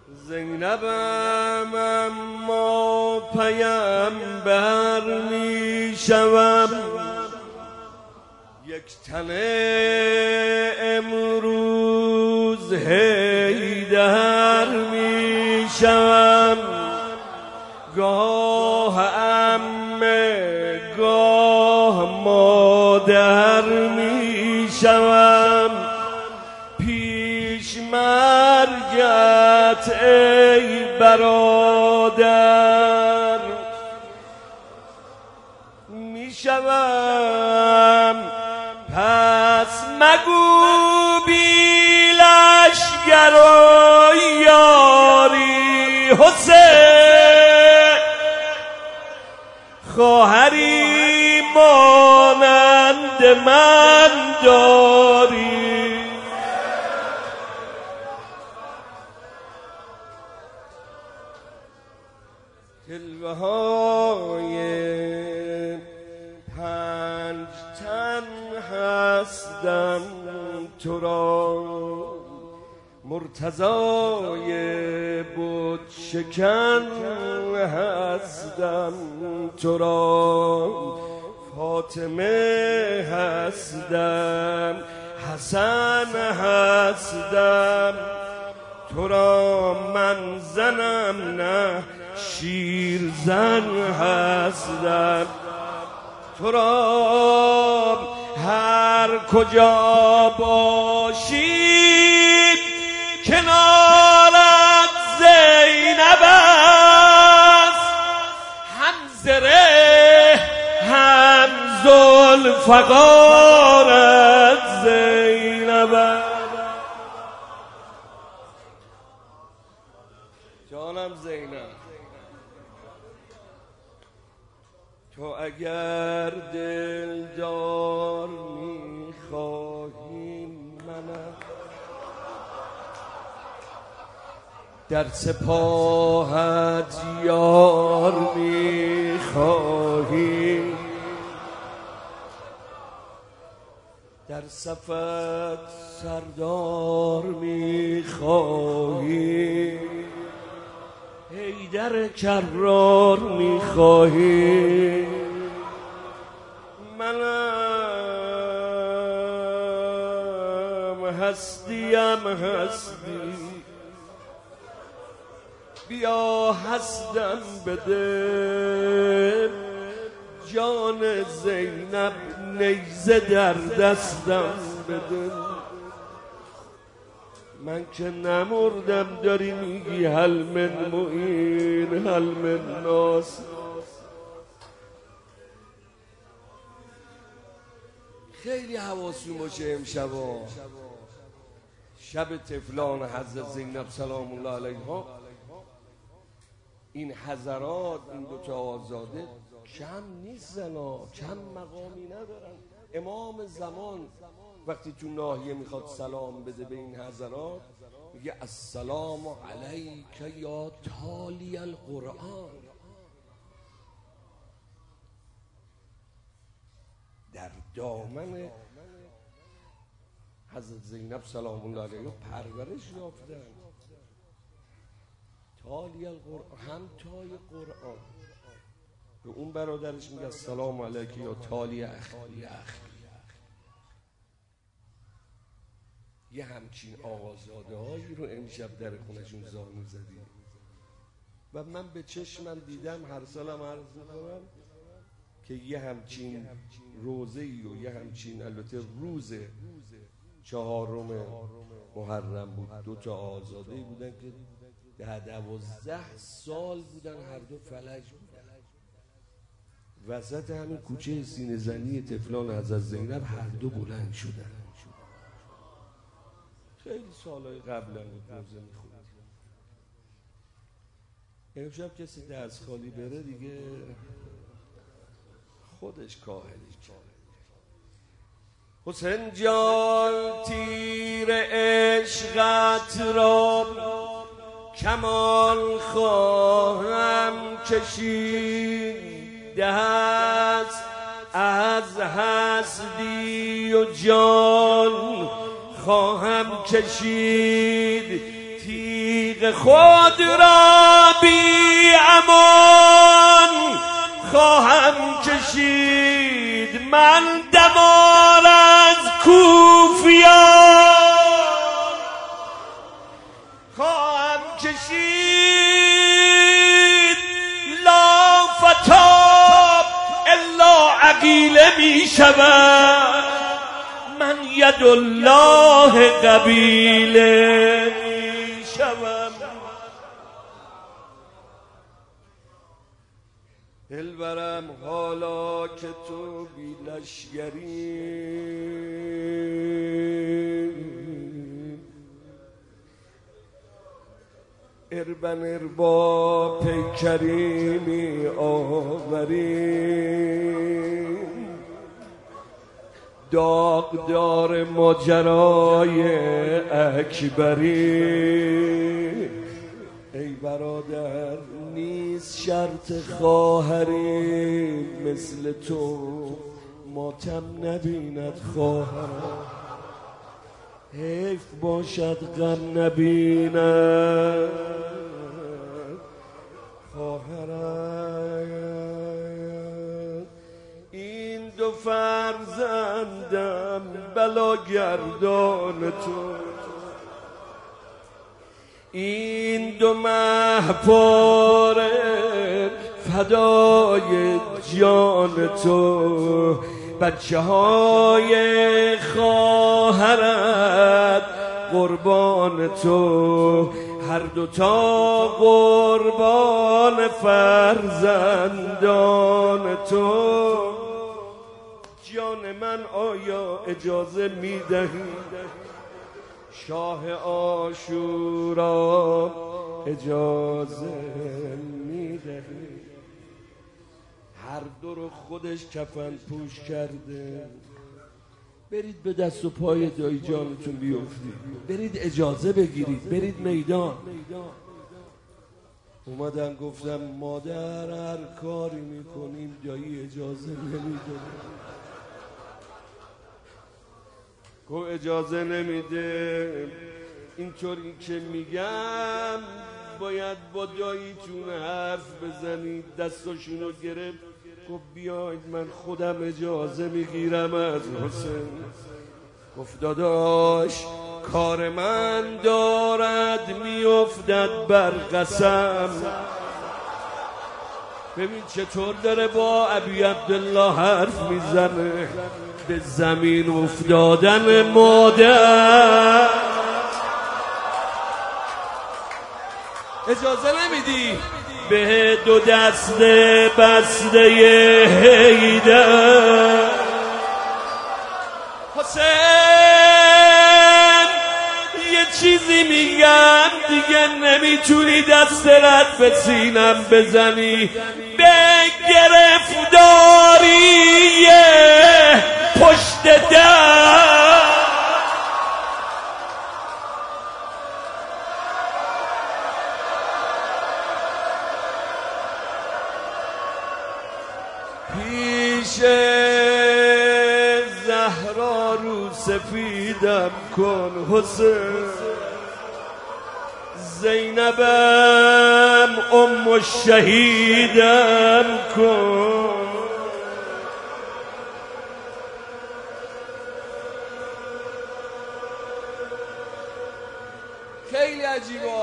زینبم اما پیامبر می شوم، یک تنه امروز حیدر می شوم. گاه عمه گاه مادر می شوم، پیش مرگت ای برادر می شوم. پس مگو بی لشگر و یاری حسین، خواهری مانند من داری. جلوه های پنج تن هستم تو را، مرتضای بت شکن هستم تو را، فاطمه هستم، حسن هستم تو را، من زنم نه شیرزن هستم تو را. هر کجا باشید کنارت زینب است، هم زره هم ذوالفقارت زینب است. جانم زینب، تو اگر دلدار میخواهی منم، در سپاهت یار میخواهی، در صفت سردار میخواهی، حیدر کرار میخواهی، منم هستیم هستی. بیا هستم بده، جان زینب نیزه در دستم بده. من که نمردم داری میگی هل من معین هل من ناصر. خیلی حواسون باشه امشبا شب طفلان حضرت زینب سلام الله علیها، این حضرات این دوتا آزاده کم نیستن ها، کم مقامی ندارن. امام زمان وقتی تو ناحیه میخواد سلام بده به این حضرات میگه السلام علیک یا تالی القرآن. در دامن حضرت زینب سلام الله علیها پرورش یافتن. تالی القرآن، همتای قرآن. به اون برادرش میگه السلام علیک یا تالی اخی. یه همچین آقازاده هایی رو امشب در خونشون زانو زدیم و من به چشمم دیدم. هر سالم عرض میکنم که یه همچین روزه‌ای و یه همچین، البته روز 4 محرم بود، 2 آزاده‌ای بودن که 10-12 سال بودن، هر دو فلج بودن. وسط همین کوچه سینه زنی طفلان حضرت زینب هر دو بلند شدن. خیلی سالهای قبل هم بود روزه میخوند. امشب کسی دست خالی بره دیگه خودش کاهلی کرد. حسین جان تیر عشقت را کمان خواهم کشید، دست از هستی و جان خواهم کشید. تیغ خود را بی امان خواهم کشید من دمار از کوفیان خواهم کشید لا فتاب الا عقیله می شود من ید الله قبیله می شود. دلبرم حالا که تو بی لشگری اربن اربا پیکری می آوری داغدار ماجرای اکبری ای برادر نیست شرط خواهری مثل تو ماتم نبیند خواهرم حیف باشد غم نبیند خواهرم این دو فرزندم بلاگردان تو این دو مهپاره فدای جان تو بچه های خواهرت قربان تو هر دوتا قربان فرزندان تو جان من آیا اجازه میدهی شاه عاشورا اجازه میدهی هر دو رو خودش کفن پوش کرده برید به دست و پای دایی جانتون بیفتید برید اجازه بگیرید برید میدان اومدن گفتم مادر هر کاری میکنیم دایی اجازه نمیده گو اجازه نمیده اینطوری که میگم باید با داییتون حرف بزنید دستاشونو گرفت گفت بیاید من خودم اجازه میگیرم از حسین گفت داداش کار من دارد میافتد بر قسم ببین چطور داره با ابی عبدالله حرف میزنه به زمین افتادن مادر اجازه نمیدی به دو دست بسته حیدر حسین یه چیزی میگم دیگه نمیتونی دست رد به سینم بزنی به گرفتاری پشت در پیش زهرا رو سفیدم کن حسین زینبم ام الشهیدم کن خیلی عجیبا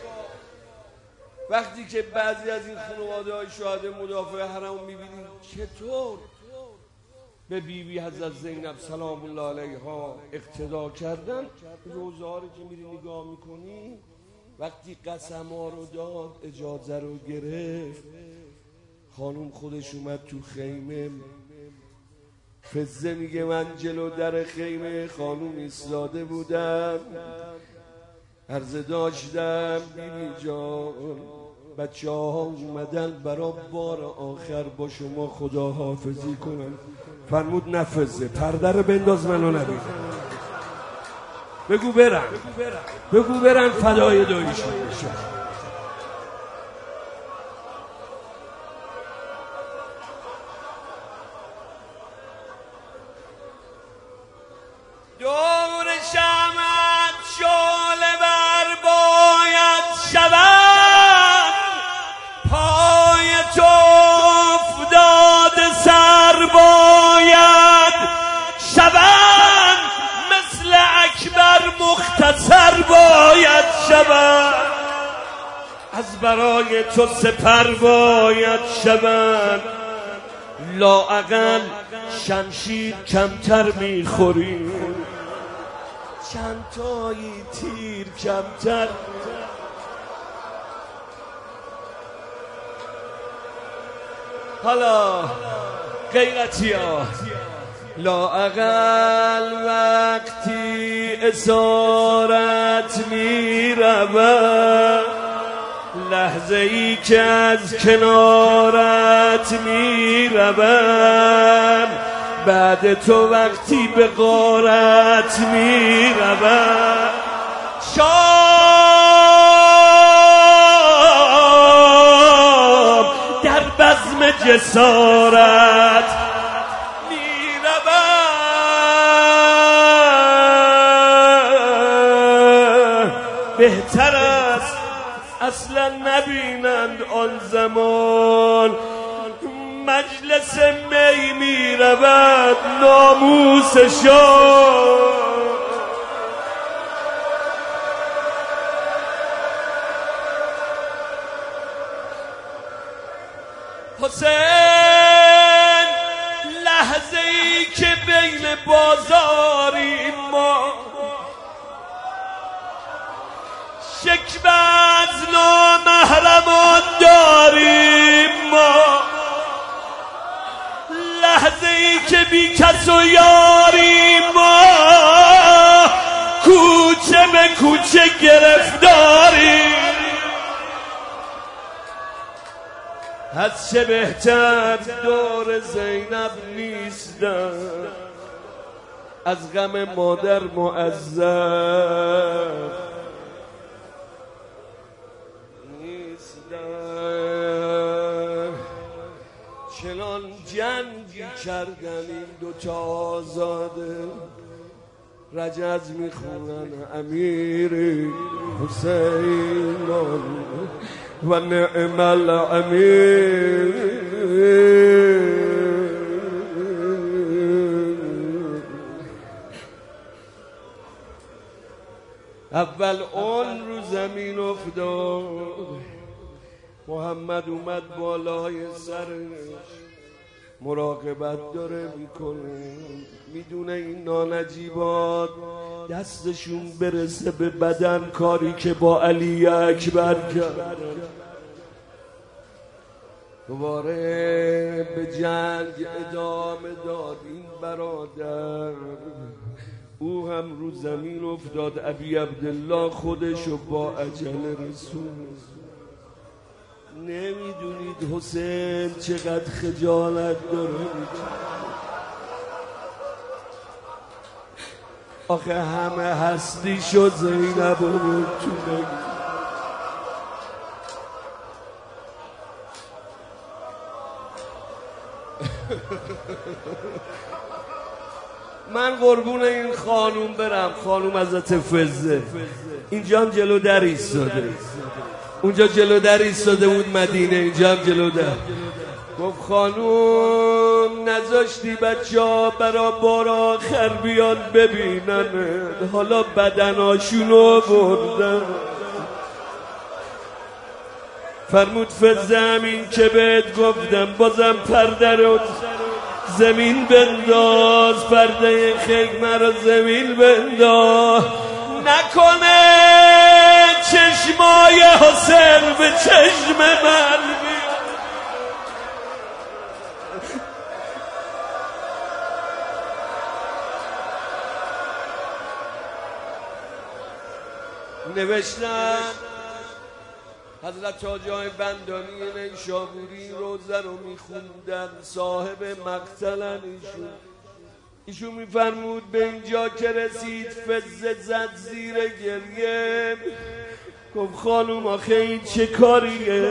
وقتی که بعضی از این خانواده های شهدا مدافع حرم میبینیم چطور به بیبی حضرت زینب سلام الله علیها اقتدا کردن روزه ها رو که میری نگاه میکنی وقتی قسم ها رو داد اجازه رو گرفت خانوم خودش اومد تو خیمه فزه میگه من جلو در خیمه خانوم ایستاده بودم عرضه داشتم بیبی جان بچه ها اومدن برا بار آخر با شما خداحافظی کنن فرمود نفذه پرده رو بنداز منو نبینه بگو برن فدای داییشون بشن دور شمعت شعله بر باد از برای تو سپر باید شوند، لااقل شمشیر کمتر میخوری، چند تایی تیر کمتر. حالا غیرتی ها لااقل وقتی اسارت میرود، لحظه ای که از کنارت میرود، بعد تو وقتی به غارت میرود، شام در بزم جسارت میرود. بهتر است اصلا نبینند آن زمان، مجلس می میرود ناموسشان. حسین لحظه ای که بین بازاریم ما، شکوه از نامحرمان داریم ما، لحظه ای که بی کس و یاریم ما، کوچه به کوچه گرفتاریم. از چه بهتر دور زینب نیستم، از غم مادر معذب نیستم. چنان جنگی کردن این دوتا آزاده، رجز میخونن امیر حسین و نعم الامیر. اول اون رو زمین افتاد، محمد اومد بالای سرش، مراقبت داره میکنه، میدونه این نانجیبات دستشون برسه به بدن، کاری که با علی اکبر کرد. دوباره به جنگ ادامه داد این برادر، او هم رو زمین افتاد. ابی عبدالله خودشو با اجل رسول. نمیدونید حسین چقدر خجالت داره، آخه همه هستی شد زینب رو تو نگید. من قربون این خانوم برم، خانوم حضرت فزه اینجا هم جلو در ایستاده، اونجا جلو در ایستاده بود مدینه، اینجا هم جلو در. گفت خانوم نذاشتی بچه ها برا بار آخر بیان ببینن، حالا بدناشونو بردن. فرمود فزه همین که بهت گفتم، بازم پرده رو زمین بنداز، پرده خیمه رو زمین بنداز، نکنه چشمای حسین به چشم من نوشتن. حضرت حاجی بندانی نیشابوری روزه رو میخوندن، صاحب مقتلن ایشون میفرمود به اینجا که رسید فزه زد زیر گریه، گفت خانوم آخه این چه کاریه،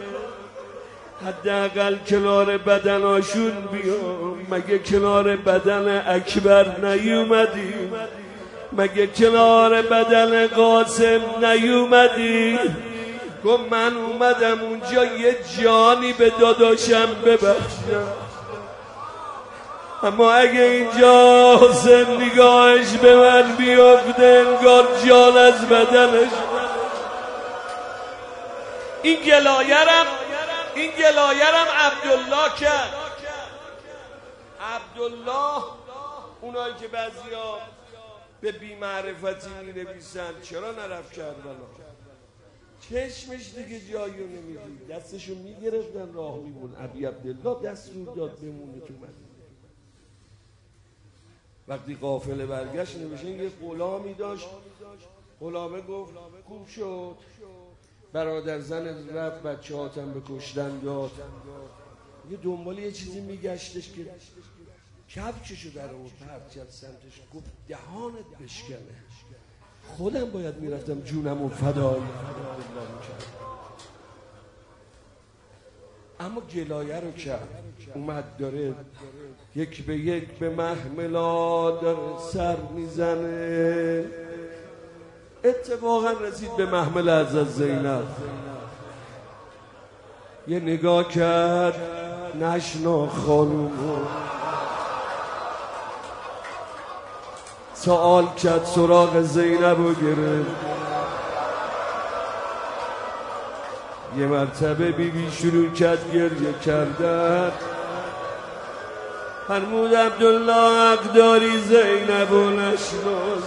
حداقل کنار بدناشون بیام، مگه کنار بدن اکبر نیومدی، مگه کنار بدن قاسم نیومدی؟ گفت من اومدم اونجا یه جانی به داداشم ببخشم، اما اگه اینجا حسین نگاهش به من بیفته انگار جان از بدنش. این گلایرم عبدالله کرد. عبدالله، اونایی که بعضیا به بی‌معرفتی می‌نویسن چرا نرفت کربلا؟ چشمش دیگه جایی رو نمیدید، دستشو میگرفتن راه میبون. ابی عبدالله دست رو داد بمونه تو مدینه. وقتی قافله برگشت نوشته یه غلامی داشت، غلامه گفت خوب شد برادر زن رفت، بچه هاتم به کشتن داد. یه دنبال یه چیزی میگشتش که کفششو در اون پرچت سمتش، گفت دهانت بشکنه، خودم باید میرفتم جونمو فدای میکرد. اما گلایه رو کرد، اومد داره یک به یک به محملا داره سر میزنه. اتفاقا رسید به محمل از زینب، یه نگاه کرد نشنا خانومو، سوال کرد سراغ زینب رو گرفت. یه مرتبه بیبی شروع کرد گریه کردن. فرمود عبدالله حق داری زینب و نشناس.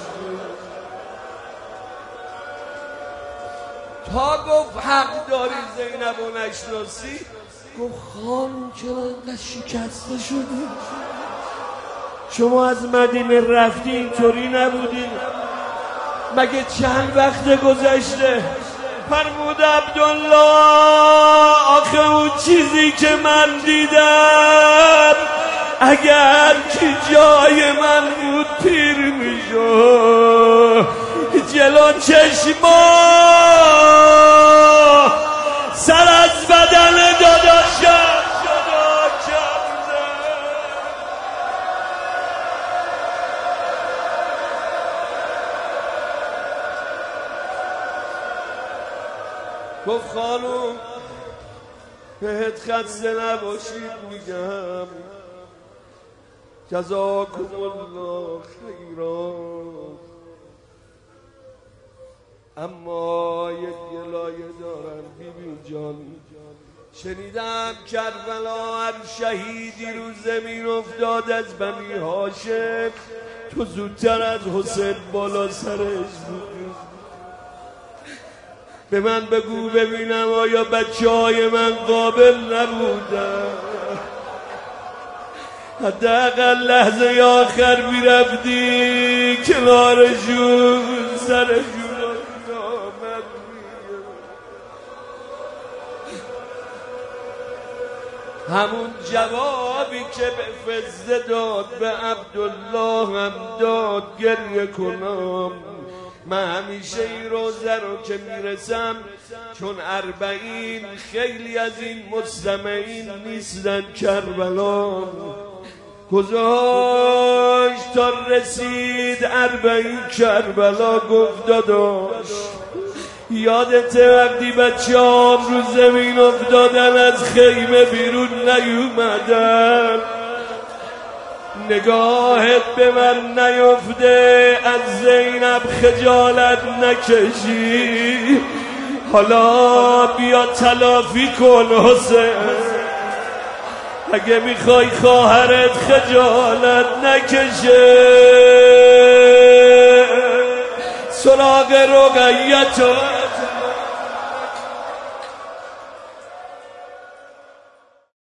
تا گفت حق داری زینب و نشناسی، گفت خانم چرا اینقدر شکسته شدی؟ شما از مدینه رفتی اینطوری نبودی؟ مگه چند وقت گذشته؟ فرمود عبدالله آخه اون چیزی که من دیدم اگر که جای من بود پیر میشد، جلو چشما سر از بدن داداشم جدا کرده. گفت خانوم بهت خسته نباشید میگم، جزاکم الله خیرا. اما یک گلایه دارم بیبی جان، شنیدم کربلا هر شهیدی رو زمین افتاد از بنی هاشم تو زودتر از حسین بالا سرش بود. به من بگو ببینم آیا بچه های من قابل نبودن؟ حداقل لحظه آخر میرفتی کنارشون سرشون آمد. همون جوابی که به فزه داد به عبدالله هم داد گریه کنم. من همیشه این روزه رو که میرسم، چون 40 خیلی از این مستمعین نیستن کربلا، گذاشت تا رسید 40 کربلا. گفت داداش یادته وقتی بچه‌هام رو زمین افتادن از خیمه بیرون نیومدن؟ نگاهت به من نیفته، از زینب خجالت نکشی. حالا بیا تلافی کن حسین، اگه میخوای خواهرت خجالت نکشه. سراغ رقیه